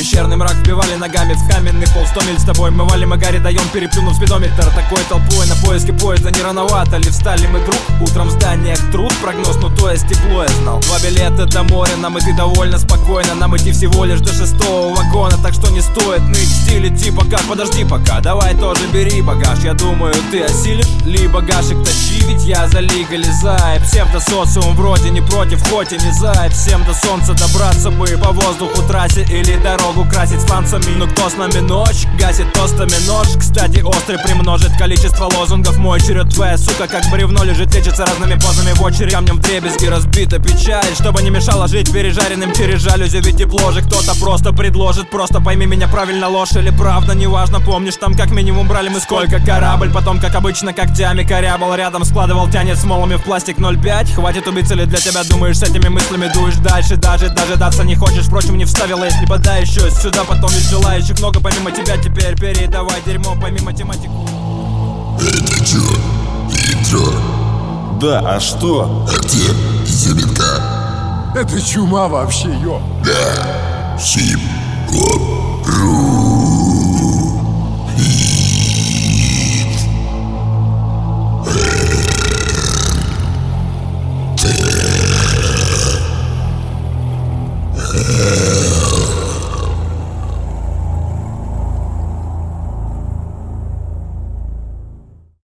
Пещерный мрак вбивали ногами в каменный пол. 100 миль с тобой мы валим, и Гарри даем, переплюнув спидометр. Такой толпой на поиске поезда, не рановато ли встали мы, друг? Утром в зданиях труд, прогноз, ну то есть тепло я знал. 2 билета до моря, нам идти довольно спокойно. Нам идти всего лишь до 6-го вагона, так что не стоит ныть в стиле типа как подожди пока, давай тоже бери багаж. Я думаю, ты осилишь, ли багажик тащи, ведь я за легализай. Псевдосоциум вроде не против, хоть и не зай. Всем до солнца добраться бы по воздуху трассе или дорогу красить фланцами. Ну кто с нами ночь, гасит тостами нож. Кстати, острый примножит количество лозунгов. Мой черед, твоя сука, как бревно лежит, лечится разными позами в очередь. Камнем вдребезги разбита печаль, чтобы не мешало жить пережаренным через жалюзи. Ведь тепло же кто-то просто предложит. Просто пойми меня правильно, ложь или правда, неважно. Помнишь, там как минимум брали мы сколько корабль. Потом, как обычно, когтями корябал рядом, складывал, тянет смолами в пластик 0,5. Хватит убийцы ли для тебя, думаешь, с этими мыслями дуешь дальше. Даже дожидаться не хочешь, впрочем, не вставила. Если подай еще сюда, потом ведь желающих много помимо тебя. Теперь передавай дерьмо, пойми математику. Это чё? Ветер? Да, а что? А где изюминка? Это чума вообще, ё. Да, хип-хоп-ру.